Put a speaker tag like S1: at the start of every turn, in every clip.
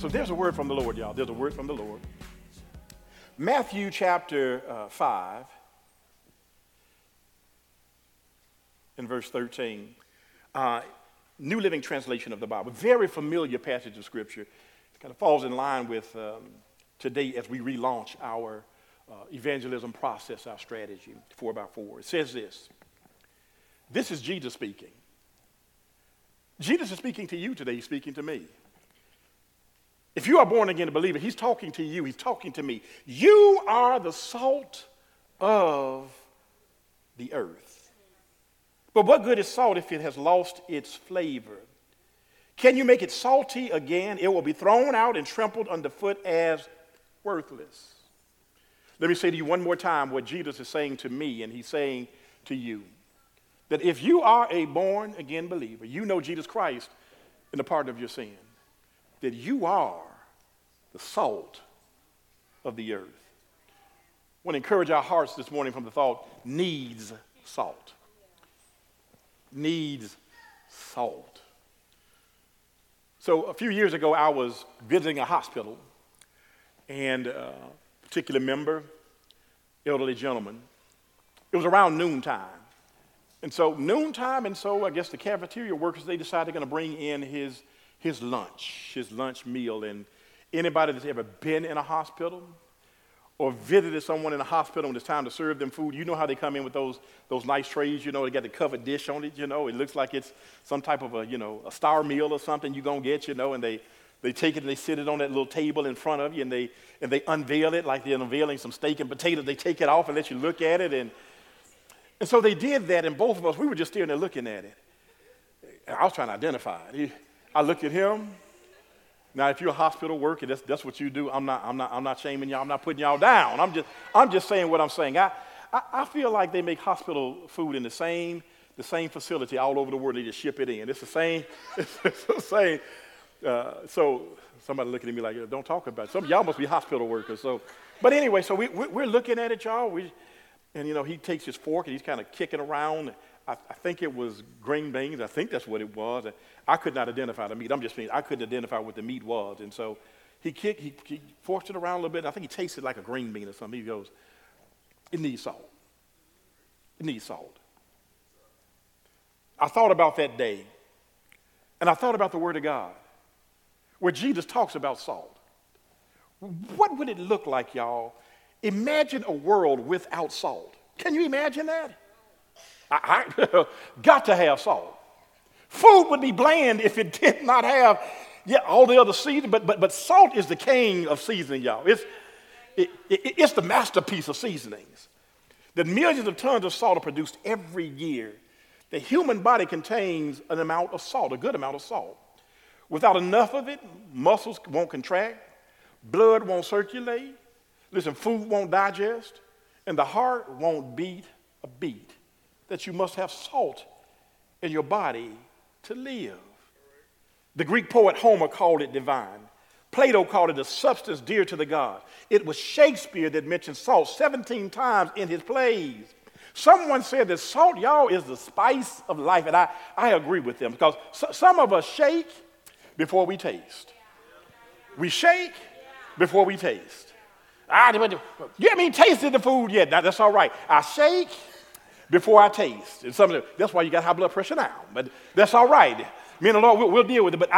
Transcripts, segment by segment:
S1: So there's a word from the Lord, y'all. There's a word from the Lord. Matthew chapter 5 and verse 13. New Living Translation of the Bible. Very familiar passage of Scripture. It kind of falls in line with today as we relaunch our evangelism process, our strategy, 4x4. It says this. This is Jesus speaking. Jesus is speaking to you today. He's speaking to me. If you are born again a believer, he's talking to you. He's talking to me. You are the salt of the earth. But what good is salt if it has lost its flavor? Can you make it salty again? It will be thrown out and trampled underfoot as worthless. Let me say to you one more time what Jesus is saying to me, and he's saying to you. That if you are a born again believer, you know Jesus Christ in the pardon of your sin, that you are the salt of the earth. I want to encourage our hearts this morning from the thought, needs salt. Needs salt. So a few years ago, I was visiting a hospital, and a particular member, elderly gentleman, it was around noontime. And so noontime, and so I guess the cafeteria workers, they decided they're going to bring in his lunch meal. And anybody that's ever been in a hospital or visited someone in a hospital when it's time to serve them food, you know how they come in with those nice trays, they got the covered dish on it, it looks like it's some type of a star meal or something you're going to get, and they take it and they sit it on that little table in front of you, and they unveil it like they're unveiling some steak and potatoes. They take it off and let you look at it, and so they did that, and both of us, we were just standing there looking at it. I was trying to identify it. I looked at him. Now, if you're a hospital worker, that's what you do. I'm not shaming y'all. I'm not putting y'all down. I'm just saying what I'm saying. I feel like they make hospital food in the same facility all over the world. They just ship it in. It's the same. It's the same. So somebody looking at me like, don't talk about it. Some of y'all must be hospital workers. But anyway, so we're looking at it, y'all. And, he takes his fork and he's kind of kicking around. I think it was green beans. I think that's what it was. I could not identify the meat. I'm just saying I couldn't identify what the meat was. And so he forced it around a little bit. And I think he tasted like a green bean or something. He goes, it needs salt. It needs salt. I thought about that day. And I thought about the Word of God, where Jesus talks about salt. What would it look like, y'all? Imagine a world without salt. Can you imagine that? I got to have salt. Food would be bland if it did not have all the other seasoning, but salt is the king of seasoning, y'all. It's the masterpiece of seasonings. The millions of tons of salt are produced every year. The human body contains an amount of salt, a good amount of salt. Without enough of it, muscles won't contract, blood won't circulate. Listen, food won't digest, and the heart won't beat a beat. That you must have salt in your body to live. The Greek poet Homer called it divine. Plato called it a substance dear to the gods. It was Shakespeare that mentioned salt 17 times in his plays. Someone said that salt, y'all, is the spice of life, and I agree with them, because some of us shake before we taste. We shake before we taste. You haven't tasted the food yet. Now, that's all right. I shake before I taste. And that's why you got high blood pressure now. But that's all right. Me and the Lord, we'll deal with it. But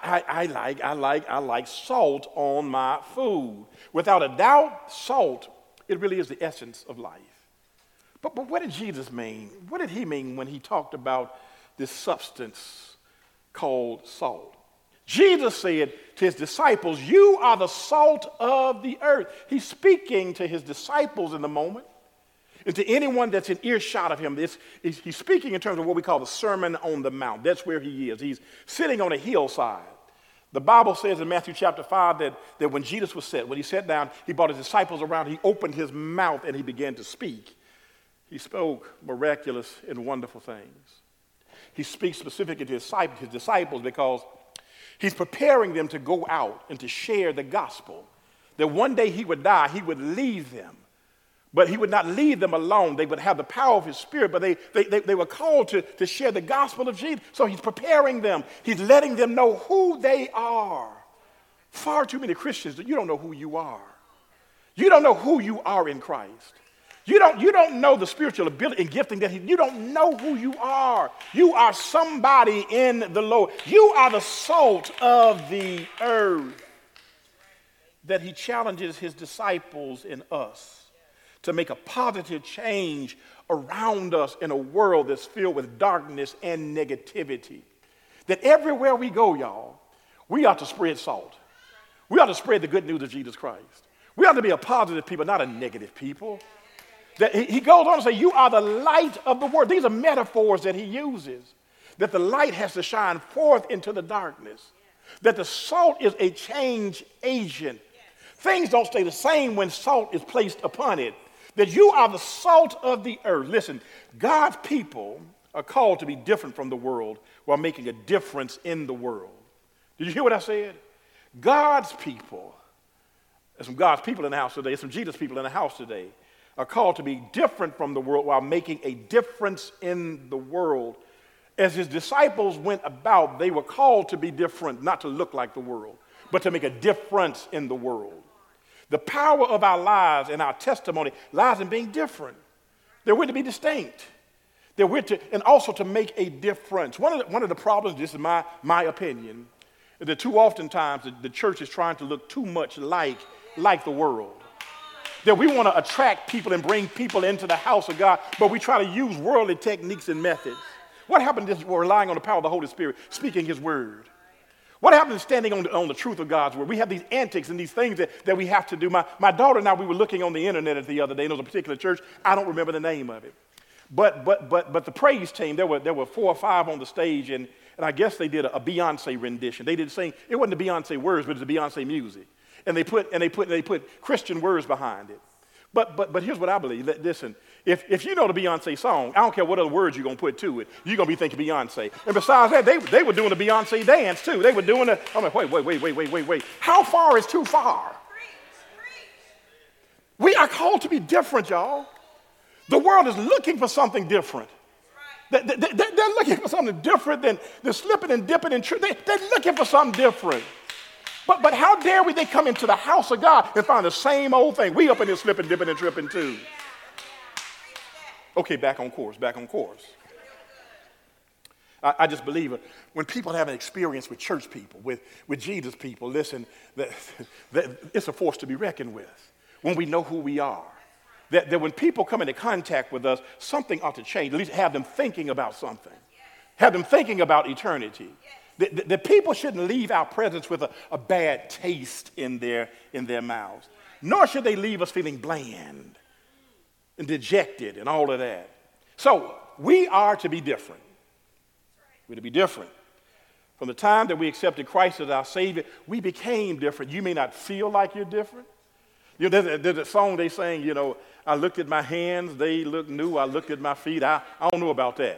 S1: I like salt on my food. Without a doubt, salt, it really is the essence of life. But what did Jesus mean? What did he mean when he talked about this substance called salt? Jesus said to his disciples, you are the salt of the earth. He's speaking to his disciples in the moment. And to anyone that's in earshot of him, he's speaking in terms of what we call the Sermon on the Mount. That's where he is. He's sitting on a hillside. The Bible says in Matthew chapter 5 that when Jesus was when he sat down, he brought his disciples around, he opened his mouth and he began to speak. He spoke miraculous and wonderful things. He speaks specifically to his disciples because he's preparing them to go out and to share the gospel. That one day he would die, he would leave them. But he would not leave them alone. They would have the power of his spirit, but they were called to share the gospel of Jesus. So he's preparing them. He's letting them know who they are. Far too many Christians, you don't know who you are. You don't know who you are in Christ. You don't know the spiritual ability and gifting that you don't know who you are. You are somebody in the Lord. You are the salt of the earth. That he challenges his disciples and us to make a positive change around us in a world that's filled with darkness and negativity. That everywhere we go, y'all, we ought to spread salt. We ought to spread the good news of Jesus Christ. We ought to be a positive people, not a negative people. That he goes on to say, you are the light of the world. These are metaphors that he uses. That the light has to shine forth into the darkness. That the salt is a change agent. Things don't stay the same when salt is placed upon it. That you are the salt of the earth. Listen, God's people are called to be different from the world while making a difference in the world. Did you hear what I said? God's people, there's some God's people in the house today, there's some Jesus people in the house today, are called to be different from the world while making a difference in the world. As his disciples went about, they were called to be different, not to look like the world, but to make a difference in the world. The power of our lives and our testimony lies in being different. That we're to be distinct. That we're to, and also to make a difference. One of the problems, this is my opinion, is that too often times the church is trying to look too much like the world. That we want to attract people and bring people into the house of God, but we try to use worldly techniques and methods. What happened is we're relying on the power of the Holy Spirit, speaking his word. What happened is standing on the truth of God's word. We have these antics and these things that we have to do. My daughter and I, we were looking on the internet the other day, and there was a particular church. I don't remember the name of it. But the praise team, there were 4 or 5 on the stage, and I guess they did a Beyonce rendition. They did sing. It wasn't the Beyonce words, but it was the Beyonce music. And they put Christian words behind it. But here's what I believe. Listen, if you know the Beyonce song, I don't care what other words you're going to put to it, you're going to be thinking Beyonce. And besides that, they were doing the Beyonce dance too. They were doing it. I'm like, wait. How far is too far? We are called to be different, y'all. The world is looking for something different. They're looking for something different than slipping and dipping in truth. They're looking for something different. But how dare they come into the house of God and find the same old thing? We up in here slipping, dipping, and tripping too. Okay, back on course. I just believe it. When people have an experience with church people, with Jesus people, listen, that it's a force to be reckoned with. When we know who we are. That when people come into contact with us, something ought to change. At least have them thinking about something. Have them thinking about eternity. The people shouldn't leave our presence with a bad taste in their mouths. Nor should they leave us feeling bland and dejected and all of that. So we are to be different. We're to be different. From the time that we accepted Christ as our Savior, we became different. You may not feel like you're different. You know, there's a song they sing, you know, I looked at my hands, they look new. I looked at my feet. I don't know about that.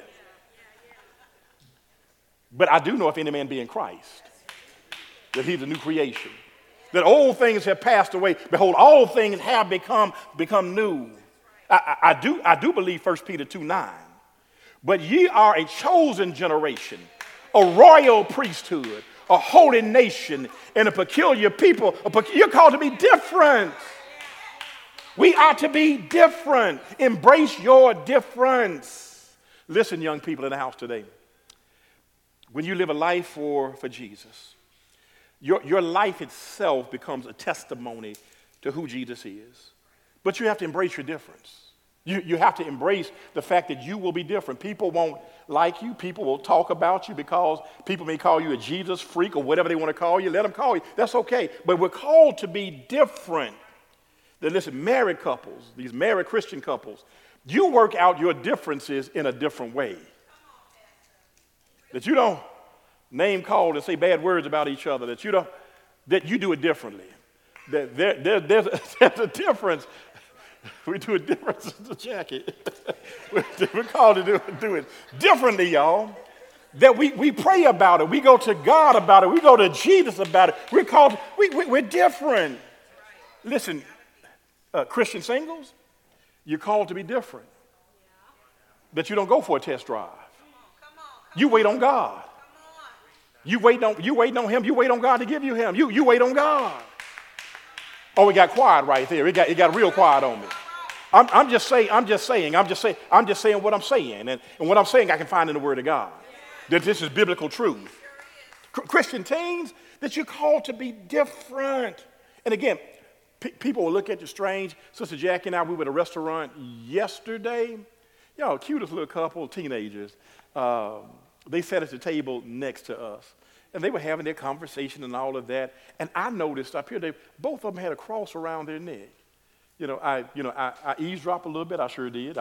S1: But I do know if any man be in Christ, that he's a new creation. That old things have passed away. Behold, all things have become new. I do believe 1 Peter 2:9. But ye are a chosen generation, a royal priesthood, a holy nation, and a peculiar people. You're called to be different. We are to be different. Embrace your difference. Listen, young people in the house today. When you live a life for Jesus, your life itself becomes a testimony to who Jesus is. But you have to embrace your difference. You have to embrace the fact that you will be different. People won't like you. People will talk about you because people may call you a Jesus freak or whatever they want to call you. Let them call you. That's okay. But we're called to be different. Then listen, married couples, these married Christian couples, you work out your differences in a different way. That you don't name call and say bad words about each other. That you do it differently. There's a difference. We do a difference in the jacket. We're called to do it differently, y'all. That we pray about it. We go to God about it. We go to Jesus about it. We're different. Listen, Christian singles, you're called to be different. That you don't go for a test drive. You wait on God. You waiting on him. You wait on God to give you him. You wait on God. Oh, it got quiet right there. It got real quiet on me. I'm just saying what I'm saying. And what I'm saying I can find in the Word of God. That this is biblical truth. Christian teens, that you're called to be different. And again, people will look at you strange. Sister Jackie and I, we were at a restaurant yesterday. Y'all, cutest little couple, teenagers. They sat at the table next to us. And they were having their conversation and all of that. And I noticed up here, both of them had a cross around their neck. I eavesdropped a little bit. I sure did.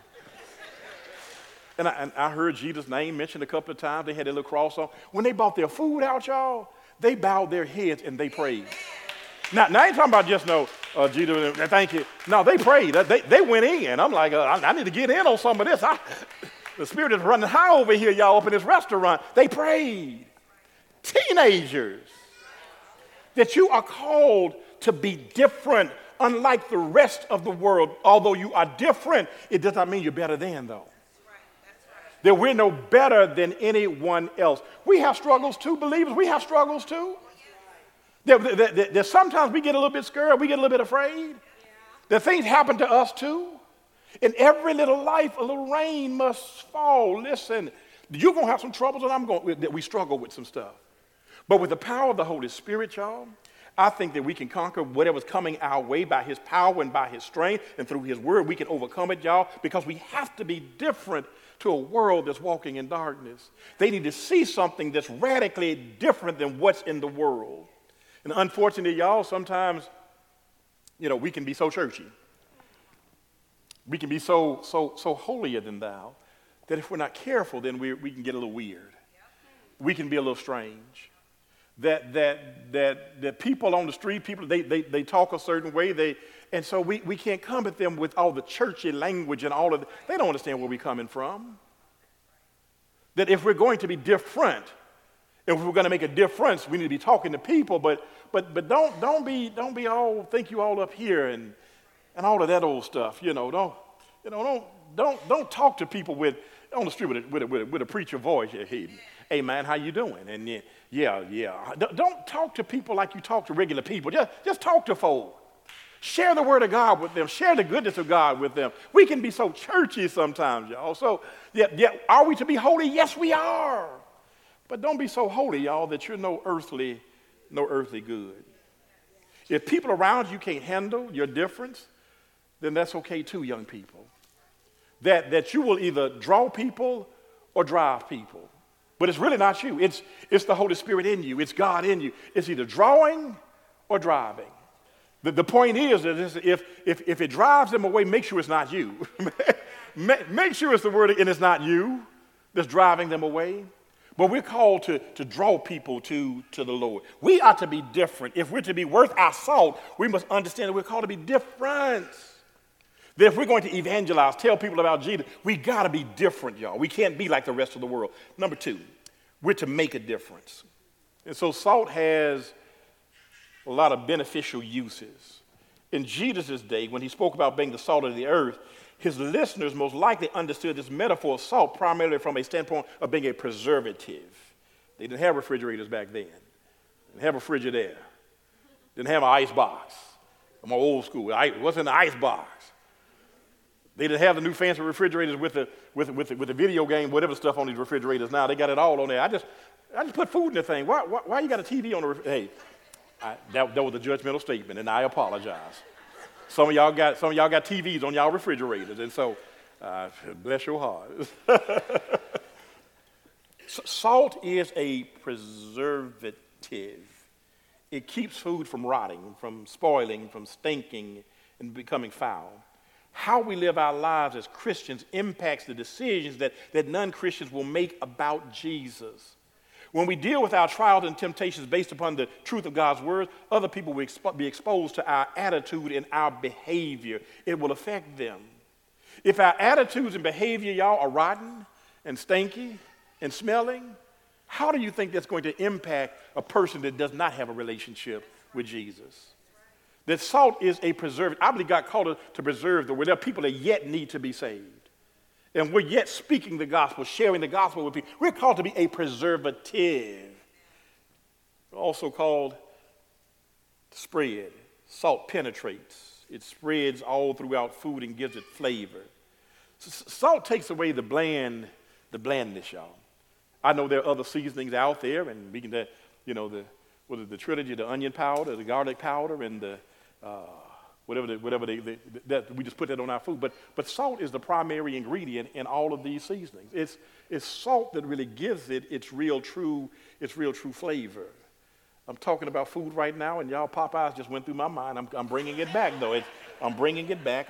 S1: And I heard Jesus' name mentioned a couple of times. They had their little cross on. When they brought their food out, y'all, they bowed their heads and they prayed. Now I ain't talking about just Jesus, thank you. No, they prayed. They went in. I'm like, I need to get in on some of this. The Spirit is running high over here, y'all, up in this restaurant. They prayed. Teenagers, that you are called to be different, unlike the rest of the world. Although you are different, it does not mean you're better than, though. That we're no better than anyone else. We have struggles too, believers. We have struggles too. That sometimes we get a little bit scared. We get a little bit afraid. That things happen to us too. In every little life, a little rain must fall. Listen, you're going to have some troubles, and we struggle with some stuff. But with the power of the Holy Spirit, y'all, I think that we can conquer whatever's coming our way by his power and by his strength, and through his word, we can overcome it, y'all, because we have to be different to a world that's walking in darkness. They need to see something that's radically different than what's in the world. And unfortunately, y'all, sometimes, we can be so churchy. We can be so holier than thou that if we're not careful, then we can get a little weird. We can be a little strange. That people on the street, people they talk a certain way, and so we can't come at them with all the churchy language and all of that. They don't understand where we're coming from. That if we're going to be different, if we're going to make a difference, we need to be talking to people, but don't be all think you all up here and all of that old stuff. Don't talk to people on the street with a preacher voice. Hey man, how you doing? And yeah. Don't talk to people like you talk to regular people. Just talk to folk. Share the word of God with them. Share the goodness of God with them. We can be so churchy sometimes, y'all. So, are we to be holy? Yes, we are. But don't be so holy, y'all, that you're no earthly good. If people around you can't handle your difference, then that's okay too, young people. That you will either draw people or drive people. But it's really not you. It's the Holy Spirit in you. It's God in you. It's either drawing or driving. The point is that if it drives them away, make sure it's not you. Make sure it's the word and it's not you that's driving them away. But we're called to draw people to the Lord. We are to be different. If we're to be worth our salt, we must understand that we're called to be different. That if we're going to evangelize, tell people about Jesus, we got to be different, y'all. We can't be like the rest of the world. Number two, we're to make a difference. And so salt has a lot of beneficial uses. In Jesus' day, when he spoke about being the salt of the earth, his listeners most likely understood this metaphor of salt primarily from a standpoint of being a preservative. They didn't have refrigerators back then. They didn't have a Frigidaire. Didn't have an ice box. I'm old school. What's in the ice box? They didn't have the new fancy refrigerators with the video game, whatever stuff on these refrigerators now. They got it all on there. I just put food in the thing. Why you got a TV on the refrigerator? Hey, that was a judgmental statement, and I apologize. Some of y'all got TVs on y'all refrigerators, and so bless your heart. Salt is a preservative. It keeps food from rotting, from spoiling, from stinking, and becoming foul. How we live our lives as Christians impacts the decisions that non-Christians will make about Jesus. When we deal with our trials and temptations based upon the truth of God's word, other people will be exposed to our attitude and our behavior. It will affect them. If our attitudes and behavior, y'all, are rotten and stinky and smelling, how do you think that's going to impact a person that does not have a relationship with Jesus? That salt is a preservative. I believe God called us to preserve the word. There are people that yet need to be saved. And we're yet speaking the gospel, sharing the gospel with people. We're called to be a preservative. also called spread. Salt penetrates. It spreads all throughout food and gives it flavor. Salt takes away the blandness, y'all. I know there are other seasonings out there, and we can, the trilogy, the onion powder, the garlic powder, and the whatever that we just put that on our food. But salt is the primary ingredient in all of these seasonings. It's salt that really gives it its real true flavor. I'm talking about food right now, and y'all Popeyes just went through my mind. I'm bringing it back, though. I'm bringing it back.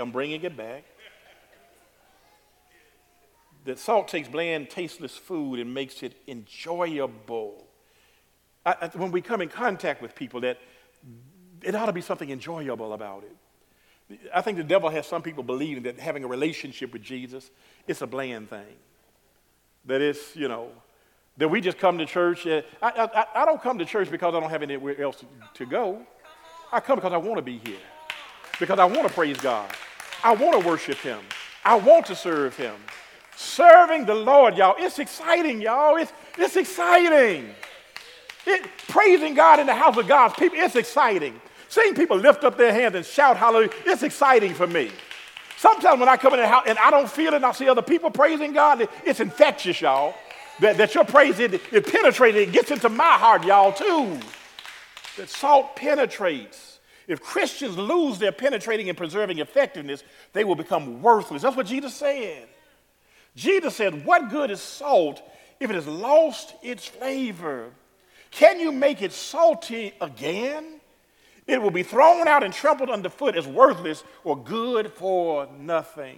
S1: That salt takes bland, tasteless food and makes it enjoyable. When we come in contact with people, that it ought to be something enjoyable about it. I think the devil has some people believing that having a relationship with Jesus, it's a bland thing. That it's, that we just come to church. I don't come to church because I don't have anywhere else to go. I come because I want to be here. Because I want to praise God. I want to worship him. I want to serve him. Serving the Lord, y'all, it's exciting, y'all. It's exciting. Praising God in the house of God's people, it's exciting. Seeing people lift up their hands and shout hallelujah, it's exciting for me. Sometimes when I come in the house and I don't feel it and I see other people praising God, it's infectious, y'all. That your praise, it penetrates, it gets into my heart, y'all, too. That salt penetrates. If Christians lose their penetrating and preserving effectiveness, they will become worthless. That's what Jesus said. Jesus said, what good is salt if it has lost its flavor? Can you make it salty again? It will be thrown out and trampled underfoot as worthless or good for nothing.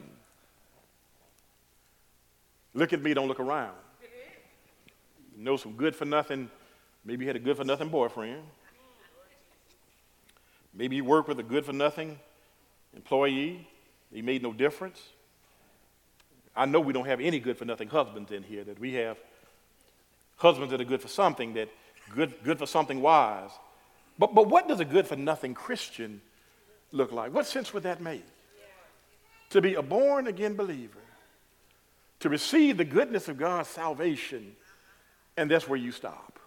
S1: Look at me, don't look around. You know some good for nothing. Maybe you had a good for nothing boyfriend. Maybe you work with a good for nothing employee. He made no difference. I know we don't have any good for nothing husbands in here, that we have husbands that are good for something, that good for something wise. But what does a good for nothing Christian look like? What sense would that make? To be a born again believer, to receive the goodness of God's salvation, and that's where you stop.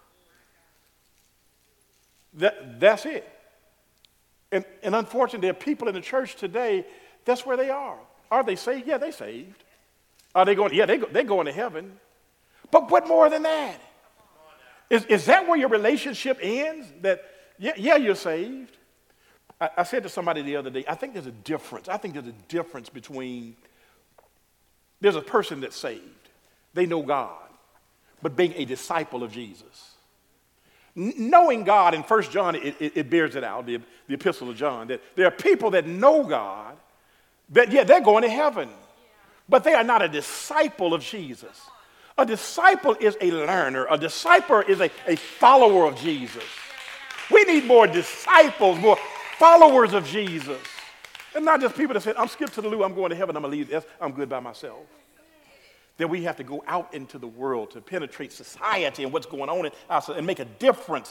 S1: That's it. And unfortunately, there are people in the church today, that's where they are. Are they saved? Yeah, they're saved. Are they going? Yeah, they're going to heaven. But what more than that? Is that where your relationship ends? That, yeah, you're saved. I said to somebody the other day, I think there's a difference between, there's a person that's saved. They know God. But being a disciple of Jesus. Knowing God, in 1 John, it bears it out, the epistle of John, that there are people that know God, that, yeah, they're going to heaven. But they are not a disciple of Jesus. A disciple is a learner. A disciple is a follower of Jesus. We need more disciples, more followers of Jesus. And not just people that say, I'm skipped to the loo, I'm going to heaven, I'm going to leave this, I'm good by myself. That we have to go out into the world to penetrate society and what's going on and make a difference.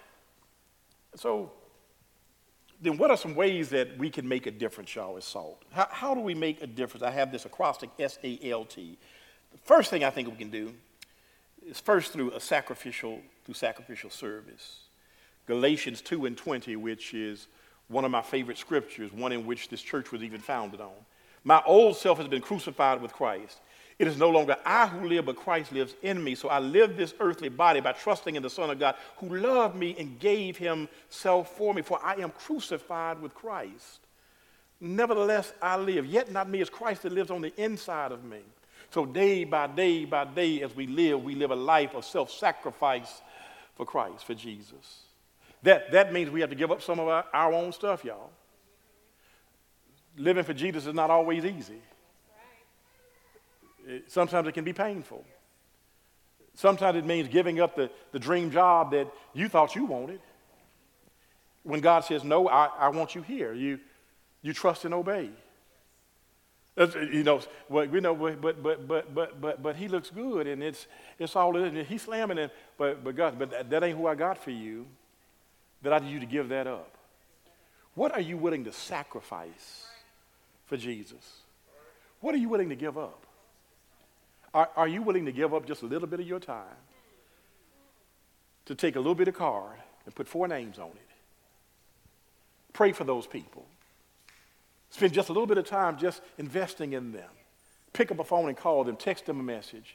S1: So then what are some ways that we can make a difference, y'all, as salt? How do we make a difference? I have this acrostic, S-A-L-T. The first thing I think we can do is first through sacrificial service. Galatians 2:20, which is one of my favorite scriptures, one in which this church was even founded on. My old self has been crucified with Christ. It is no longer I who live, but Christ lives in me. So I live this earthly body by trusting in the Son of God who loved me and gave himself for me. For I am crucified with Christ. Nevertheless, I live. Yet not me, it's Christ that lives on the inside of me. So day by day by day as we live a life of self-sacrifice for Christ, for Jesus. That means we have to give up some of our own stuff, y'all. Living for Jesus is not always easy. Sometimes it can be painful. Sometimes it means giving up the dream job that you thought you wanted. When God says, no, I want you here. You trust and obey. But he looks good, and it's all it is. He's slamming it, but God, but that ain't who I got for you. That I need you to give that up. What are you willing to sacrifice for Jesus? What are you willing to give up? Are you willing to give up just a little bit of your time to take a little bit of card and put 4 names on it. Pray for those people. Spend just a little bit of time just investing in them. Pick up a phone and call them, text them a message.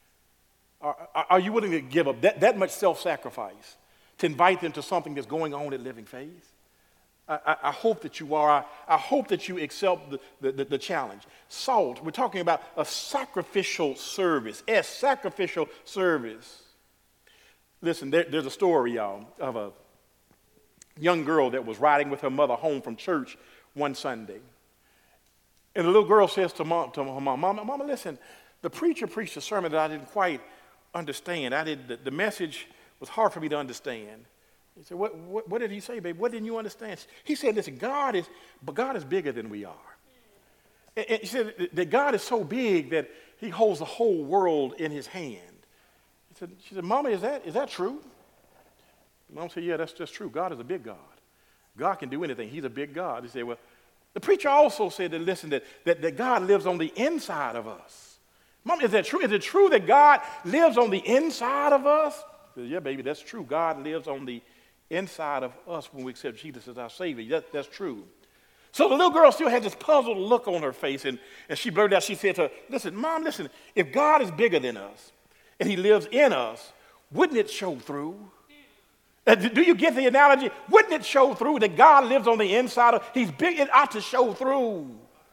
S1: Are you willing to give up that much self-sacrifice to invite them to something that's going on at Living Faith? I hope that you are. I hope that you accept the challenge. Salt, we're talking about a sacrificial service. Sacrificial service. Listen, there's a story, y'all, of a young girl that was riding with her mother home from church one Sunday. And the little girl says to her mom, Mama, listen, the preacher preached a sermon that I didn't quite understand. The message was hard for me to understand. He said, what did he say, baby? What didn't you understand? He said, listen, God is bigger than we are. And he said that God is so big that he holds the whole world in his hand. She said, Mama, is that true? Mom said, yeah, that's just true. God is a big God. God can do anything. He's a big God. He said, well, the preacher also said that, listen, that God lives on the inside of us. Mom, is that true? Is it true that God lives on the inside of us? She said, yeah, baby, that's true. God lives on the inside of us when we accept Jesus as our Savior. That's true. So the little girl still had this puzzled look on her face, and she blurted out, she said to her, listen, Mom, listen, if God is bigger than us and he lives in us, wouldn't it show through? Do you get the analogy? Wouldn't it show through that God lives on the inside of? He's big. It ought to show through.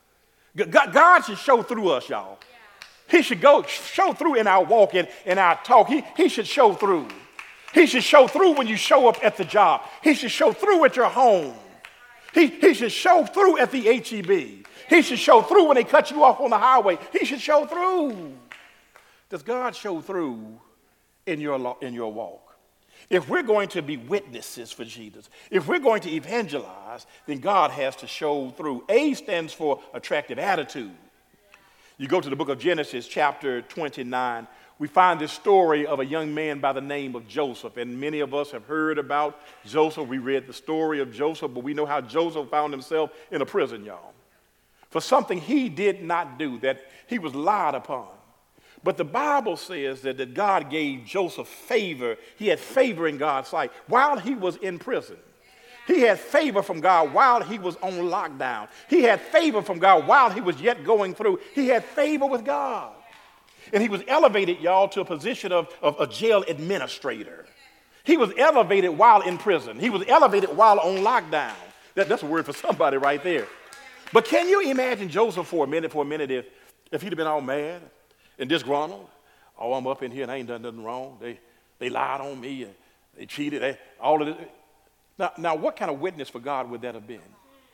S1: God should show through us, y'all. He should show through in our walk and in our talk. He should show through. He should show through when you show up at the job. He should show through at your home. He should show through at the HEB. He should show through when they cut you off on the highway. He should show through. Does God show through in your walk? If we're going to be witnesses for Jesus, if we're going to evangelize, then God has to show through. A stands for attractive attitude. You go to the book of Genesis, chapter 29, we find this story of a young man by the name of Joseph. And many of us have heard about Joseph. We read the story of Joseph, but we know how Joseph found himself in a prison, y'all, for something he did not do, that he was lied upon. But the Bible says that God gave Joseph favor. He had favor in God's sight while he was in prison. He had favor from God while he was on lockdown. He had favor from God while he was yet going through. He had favor with God. And he was elevated, y'all, to a position of a jail administrator. He was elevated while in prison. He was elevated while on lockdown. That's a word for somebody right there. But can you imagine Joseph for a minute if he'd have been all mad and disgruntled? Oh, I'm up in here and I ain't done nothing wrong. They lied on me and they cheated. All of this. Now, what kind of witness for God would that have been?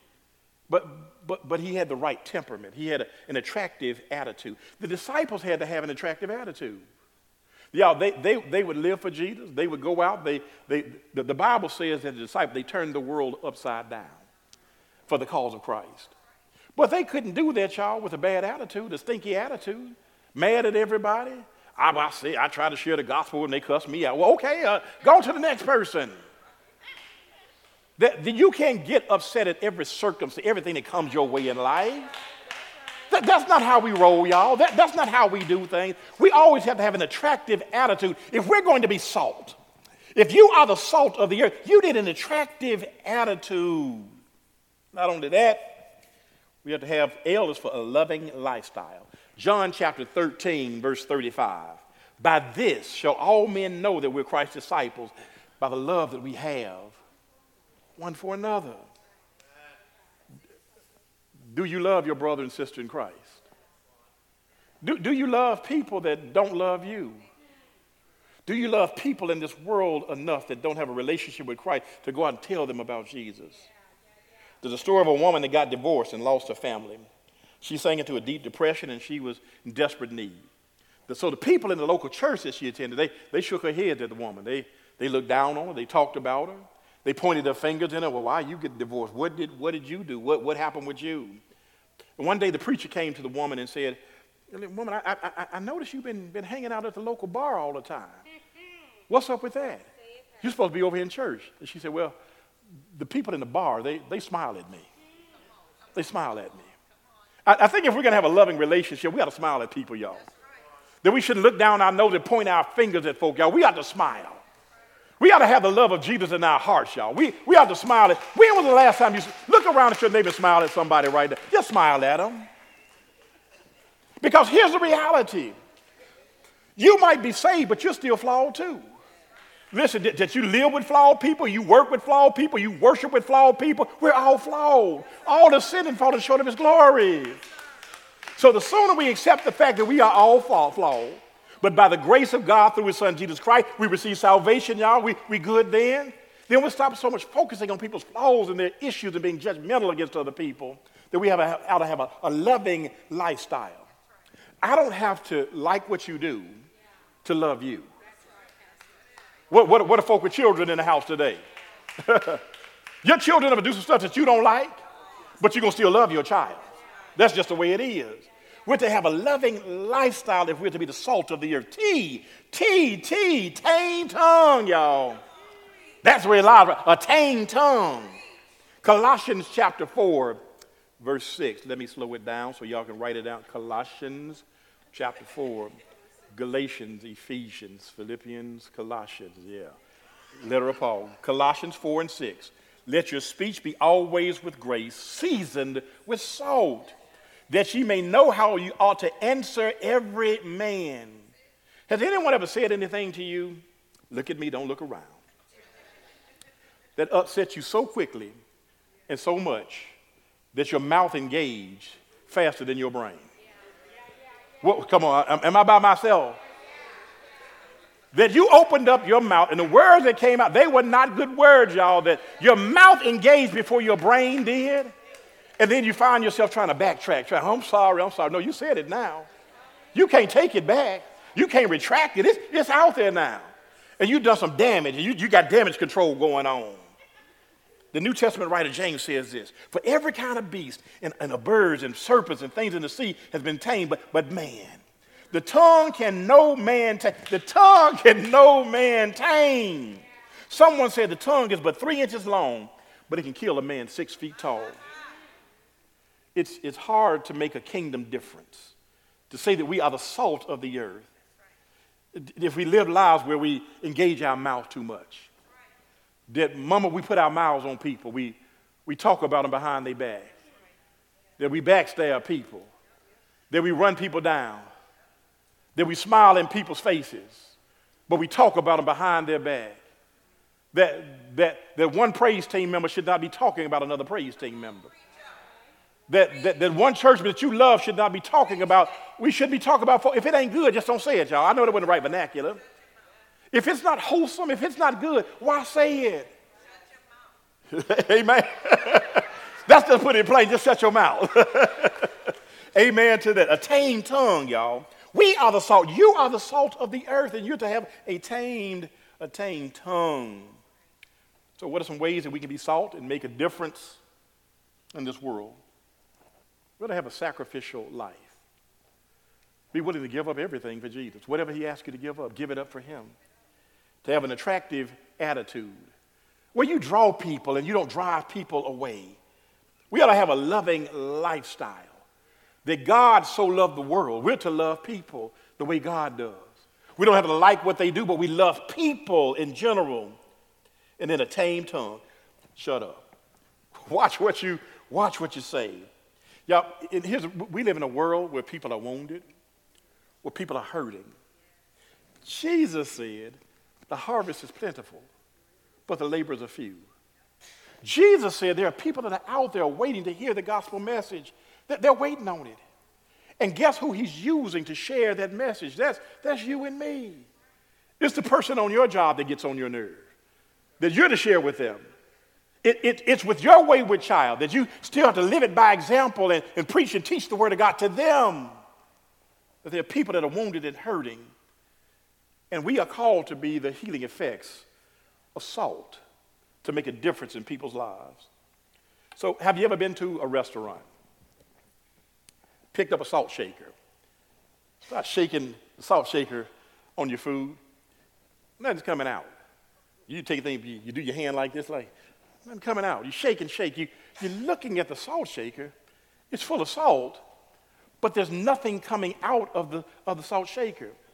S1: But he had the right temperament. He had an attractive attitude. The disciples had to have an attractive attitude. Yeah, they would live for Jesus. They would go out. The Bible says that the disciples, they turned the world upside down for the cause of Christ. But they couldn't do that, y'all, with a bad attitude, a stinky attitude, mad at everybody. I try to share the gospel and they cuss me out. Well, okay, go on to the next person. That you can't get upset at every circumstance, everything that comes your way in life. That's not how we roll, y'all. That's not how we do things. We always have to have an attractive attitude. If we're going to be salt, if you are the salt of the earth, you need an attractive attitude. Not only that, we have to have L is for a loving lifestyle. John chapter 13, verse 35. By this shall all men know that we're Christ's disciples, by the love that we have one for another. Do you love your brother and sister in Christ? Do you love people that don't love you? Do you love people in this world enough that don't have a relationship with Christ to go out and tell them about Jesus? There's a story of a woman that got divorced and lost her family. She sank into a deep depression and she was in desperate need. So the people in the local church that she attended, they shook her head at the woman. They looked down on her. They talked about her. They pointed their fingers in her. Well, why you get divorced? What did you do? What happened with you? And one day the preacher came to the woman and said, woman, I noticed you've been hanging out at the local bar all the time. What's up with that? You're supposed to be over here in church. And she said, well, the people in the bar, they smile at me. They smile at me. I think if we're going to have a loving relationship, we got to smile at people, y'all. That we shouldn't look down our nose and point our fingers at folk, y'all. We got to smile. We ought to have the love of Jesus in our hearts, y'all. We ought to smile at. When was the last time you look around at your neighbor and smile at somebody right there? Just smile at them. Because here's the reality. You might be saved, but you're still flawed too. Listen, that you live with flawed people, you work with flawed people, you worship with flawed people. We're all flawed. All the sin and falling short of his glory. So the sooner we accept the fact that we are all flawed, but by the grace of God through his son Jesus Christ, we receive salvation, y'all. We good then. Then we'll stop so much focusing on people's flaws and their issues and being judgmental against other people that we ought to have a loving lifestyle. I don't have to like what you do to love you. What are folk with children in the house today? Your children ever do some stuff that you don't like, but you're going to still love your child. That's just the way it is. We're to have a loving lifestyle if we're to be the salt of the earth. Tame tongue, y'all. That's where it lies, a tame tongue. Colossians chapter 4, verse 6. Let me slow it down so y'all can write it down. Colossians chapter 4, Galatians, Ephesians, Philippians, Colossians, letter of Paul. Colossians 4 and 6. Let your speech be always with grace, seasoned with salt, that ye may know how you ought to answer every man. Has anyone ever said anything to you? Look at me, don't look around. That upsets you so quickly and so much that your mouth engaged faster than your brain. What, come on, am I by myself? That you opened up your mouth and the words that came out, they were not good words, y'all, that your mouth engaged before your brain did. And then you find yourself trying to backtrack. I'm sorry. No, you said it now. You can't take it back. You can't retract it. It's out there now. And you've done some damage. And you got damage control going on. The New Testament writer James says this. For every kind of beast and of birds and serpents and things in the sea has been tamed, but man. The tongue can no man tame. The tongue can no man tame. Someone said the tongue is but 3 inches long, but it can kill a man 6 feet tall. It's hard to make a kingdom difference, to say that we are the salt of the earth, if we live lives where we engage our mouth too much. That moment we put our mouths on people, we talk about them behind their back, that we backstab people, that we run people down, that we smile in people's faces, but we talk about them behind their back. That one praise team member should not be talking about another praise team member. That one church that you love should not be talking about. We should be talking about, if it ain't good, just don't say it, y'all. I know that wasn't the right vernacular. If it's not wholesome, if it's not good, why say it? Amen. That's just put it in plain. Just shut your mouth. Amen to that. A tamed tongue, y'all. We are the salt. You are the salt of the earth, and you're to have a tamed tongue. So what are some ways that we can be salt and make a difference in this world? We're to have a sacrificial life. Be willing to give up everything for Jesus. Whatever he asks you to give it up for him. To have an attractive attitude where you draw people and you don't drive people away. We ought to have a loving lifestyle. That God so loved the world. We're to love people the way God does. We don't have to like what they do, but we love people in general. And then a tame tongue. Shut up. Watch what you say. Y'all, we live in a world where people are wounded, where people are hurting. Jesus said, the harvest is plentiful, but the laborers are few. Jesus said there are people that are out there waiting to hear the gospel message. They're waiting on it. And guess who he's using to share that message? That's you and me. It's the person on your job that gets on your nerve, that you're to share with them. It's with your wayward child that you still have to live it by example and preach and teach the word of God to them. That there are people that are wounded and hurting. And we are called to be the healing effects of salt to make a difference in people's lives. So have you ever been to a restaurant? Picked up a salt shaker. Start shaking the salt shaker on your food. Nothing's coming out. You take a thing, you do your hand like this, like, nothing coming out. You shake and shake. You're looking at the salt shaker. It's full of salt, but there's nothing coming out of the salt shaker.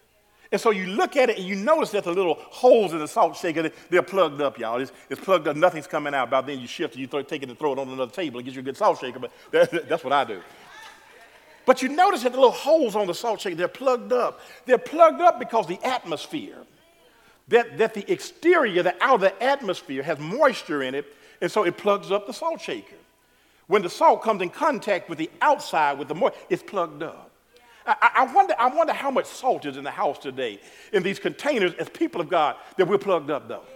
S1: And so you look at it and you notice that the little holes in the salt shaker, they're plugged up, y'all. It's plugged up. Nothing's coming out. About then you shift it, you take it and throw it on another table. It gives you a good salt shaker, but that's what I do. But you notice that the little holes on the salt shaker, they're plugged up. They're plugged up because the atmosphere, that the exterior, the outer atmosphere has moisture in it, and so it plugs up the salt shaker. When the salt comes in contact with the outside, with the moisture, it's plugged up. I wonder how much salt is in the house today, in these containers, as people of God, that we're plugged up, though.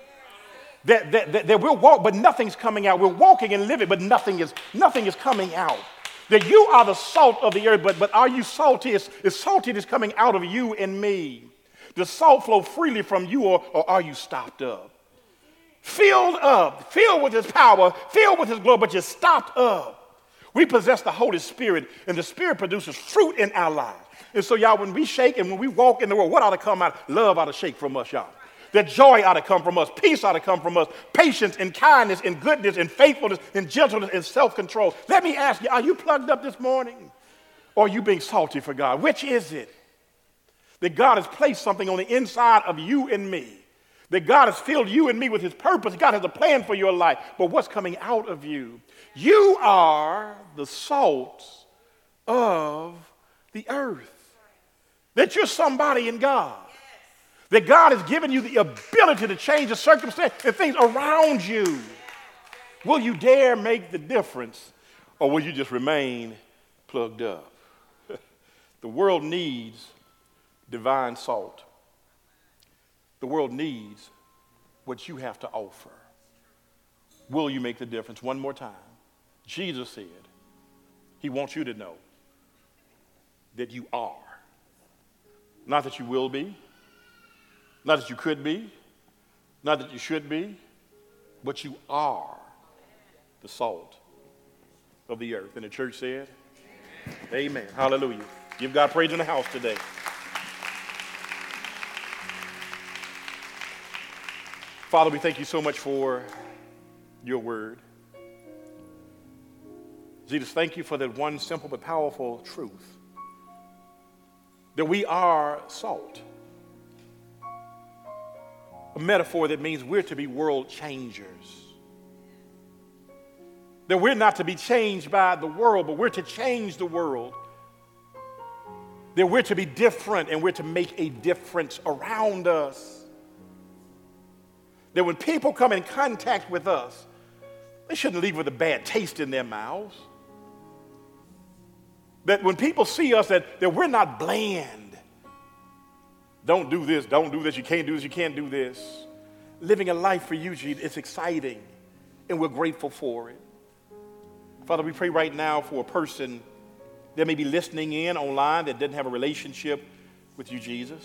S1: That we'll walk, but nothing's coming out. We're walking and living, but nothing is coming out. That you are the salt of the earth, but are you salty? Is saltiness coming out of you and me? Does salt flow freely from you, or are you stopped up? Filled up, filled with his power, filled with his glory, but you're stopped up. We possess the Holy Spirit, and the Spirit produces fruit in our lives. And so, y'all, when we shake and when we walk in the world, what ought to come out? Love ought to shake from us, y'all. That joy ought to come from us. Peace ought to come from us. Patience and kindness and goodness and faithfulness and gentleness and self-control. Let me ask you, are you plugged up this morning? Or are you being salty for God? Which is it? That God has placed something on the inside of you and me. That God has filled you and me with his purpose. God has a plan for your life. But what's coming out of you? You are the salt of the earth. That you're somebody in God. That God has given you the ability to change the circumstance and things around you. Will you dare make the difference, or will you just remain plugged up? The world needs divine salt. The world needs what you have to offer. Will you make the difference? One more time. Jesus said he wants you to know that you are. Not that you will be. Not that you could be, not that you should be, but you are the salt of the earth. And the church said, amen. Hallelujah. Give God praise in the house today. Father, we thank you so much for your word. Jesus, thank you for that one simple but powerful truth, that we are salt. A metaphor that means we're to be world changers. That we're not to be changed by the world, but we're to change the world. That we're to be different and we're to make a difference around us. That when people come in contact with us, they shouldn't leave with a bad taste in their mouths. That when people see us, that we're not bland. Don't do this, you can't do this, you can't do this. Living a life for you, Jesus, it's exciting, and we're grateful for it. Father, we pray right now for a person that may be listening in online that doesn't have a relationship with you, Jesus.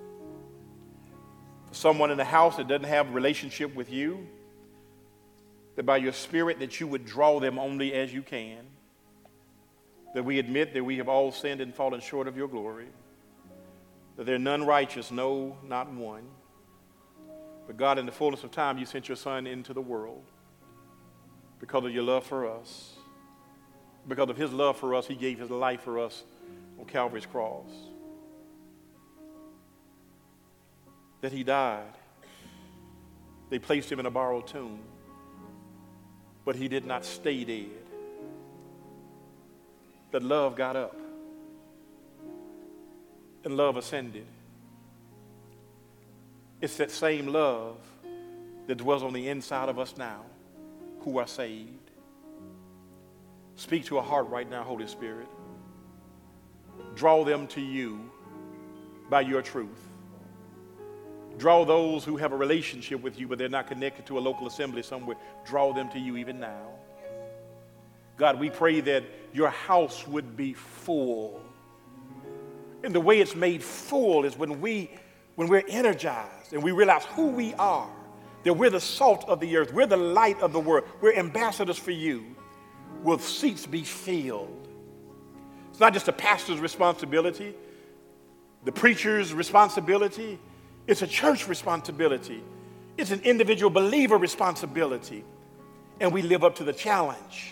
S1: For someone in the house that doesn't have a relationship with you, that by your Spirit that you would draw them only as you can. That we admit that we have all sinned and fallen short of your glory. That there are none righteous, no, not one. But God, in the fullness of time, you sent your Son into the world because of your love for us. Because of his love for us, he gave his life for us on Calvary's cross. That he died. They placed him in a borrowed tomb. But he did not stay dead. That love got up. And love ascended. It's that same love that dwells on the inside of us now, who are saved. Speak to a heart right now, Holy Spirit. Draw them to you by your truth. Draw those who have a relationship with you, but they're not connected to a local assembly somewhere. Draw them to you even now. God, we pray that your house would be full. And the way it's made full is when we're energized and we realize who we are, that we're the salt of the earth, we're the light of the world, we're ambassadors for you. Will seats be filled? It's not just a pastor's responsibility, the preacher's responsibility. It's a church responsibility. It's an individual believer responsibility. And we live up to the challenge.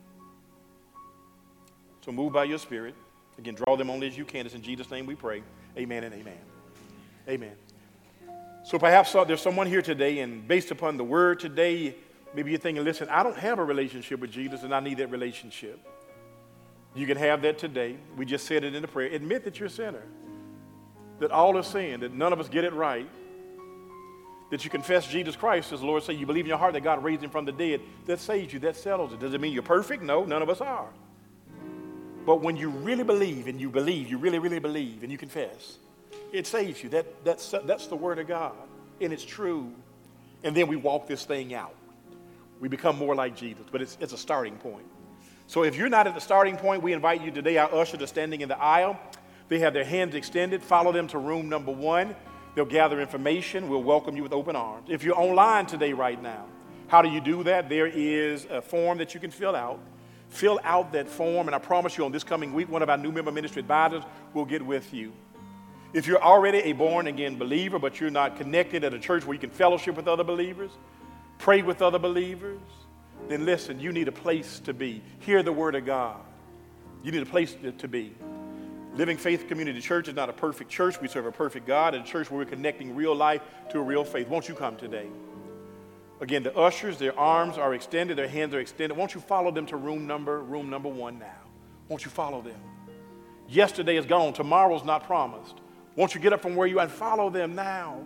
S1: So move by your Spirit. Again, draw them only as you can. It's in Jesus' name we pray. Amen and amen. Amen. So perhaps there's someone here today, and based upon the word today, maybe you're thinking, listen, I don't have a relationship with Jesus, and I need that relationship. You can have that today. We just said it in the prayer. Admit that you're a sinner, that all are sin, that none of us get it right, that you confess Jesus Christ as the Lord, say you believe in your heart that God raised him from the dead. That saves you, that settles it. Does it mean you're perfect? No, none of us are. But when you really believe, and you really, really believe, and you confess, it saves you. That's the word of God, and it's true. And then we walk this thing out. We become more like Jesus, but it's a starting point. So if you're not at the starting point, we invite you today. Our ushers are standing in the aisle. They have their hands extended. Follow them to room number 1. They'll gather information. We'll welcome you with open arms. If you're online today right now, how do you do that? There is a form that you can fill out. Fill out that form, and I promise you on this coming week, one of our new member ministry advisors will get with you. If you're already a born-again believer, but you're not connected at a church where you can fellowship with other believers, pray with other believers, then listen, you need a place to be. Hear the word of God. You need a place to be. Living Faith Community Church is not a perfect church. We serve a perfect God, and a church where we're connecting real life to a real faith. Won't you come today? Again, the ushers, their arms are extended, their hands are extended. Won't you follow them to room number 1 now? Won't you follow them? Yesterday is gone. Tomorrow's not promised. Won't you get up from where you are and follow them now?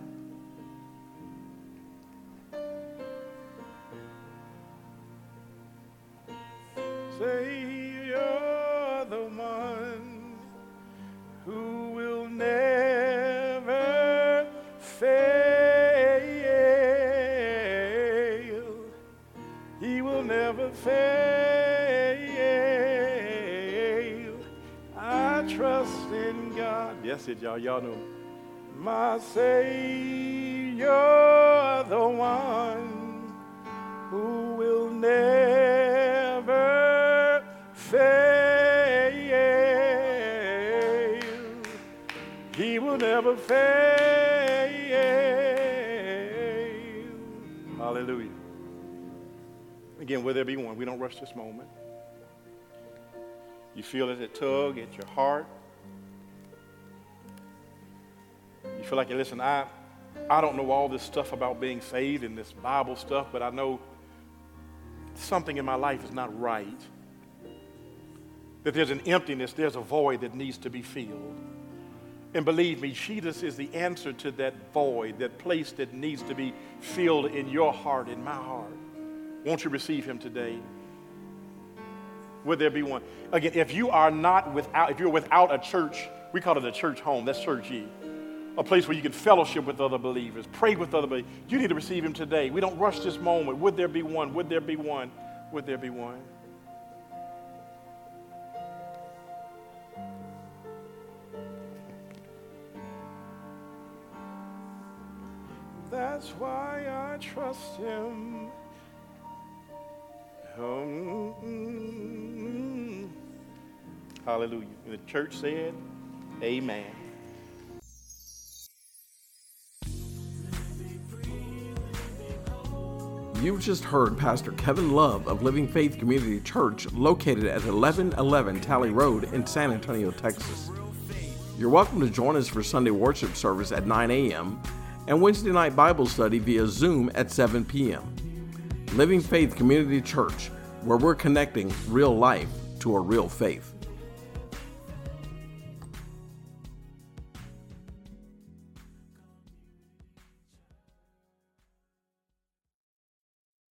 S1: Say you're the one who will never fail. He will never fail. I trust in God. Yes, it, y'all. Y'all know. My Savior, the one who will never fail. He will never fail. Hallelujah. Again, will there be one? We don't rush this moment. You feel it at tug at your heart. You feel like, listen, I don't know all this stuff about being saved and this Bible stuff, but I know something in my life is not right. That there's an emptiness, there's a void that needs to be filled. And believe me, Jesus is the answer to that void, that place that needs to be filled in your heart, in my heart. Won't you receive him today? Would there be one? Again, if you're without a church, we call it a church home. That's church ye. A place where you can fellowship with other believers, pray with other believers. You need to receive him today. We don't rush this moment. Would there be one? Would there be one? Would there be one? That's why I trust him. Hallelujah. And the church said, amen.
S2: You've just heard Pastor Kevin Love of Living Faith Community Church, located at 1111 Talley Road in San Antonio, Texas. You're welcome to join us for Sunday worship service at 9 a.m. and Wednesday night Bible study via Zoom at 7 p.m. Living Faith Community Church, where we're connecting real life to a real faith.